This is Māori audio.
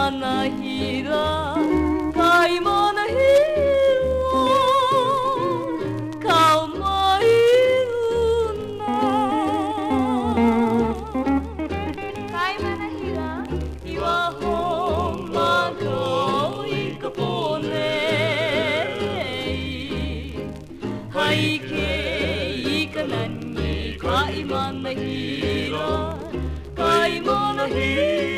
manahira, kay manahira, kau mairuna. Kay manahira, iwahong magoy kapone. Haike ikanani kay manahira, kay manahira.